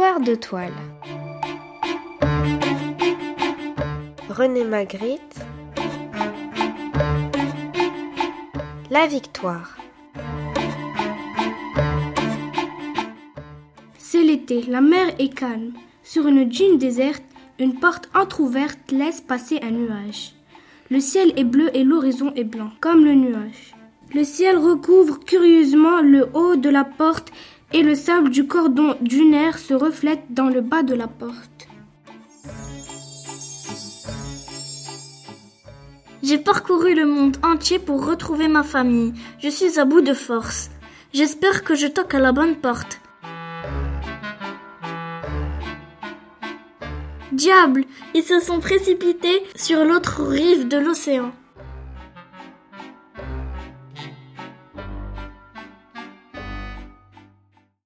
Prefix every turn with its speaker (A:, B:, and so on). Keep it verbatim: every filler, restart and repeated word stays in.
A: Histoire de toile. René Magritte. La victoire.
B: C'est l'été, la mer est calme. Sur une dune déserte, une porte entr'ouverte laisse passer un nuage. Le ciel est bleu et l'horizon est blanc, comme le nuage. Le ciel recouvre curieusement le haut de la porte et le sable du cordon dunaire se reflète dans le bas de la porte.
C: J'ai parcouru le monde entier pour retrouver ma famille. Je suis à bout de force. J'espère que je toque à la bonne porte. Diable, ils se sont précipités sur l'autre rive de l'océan.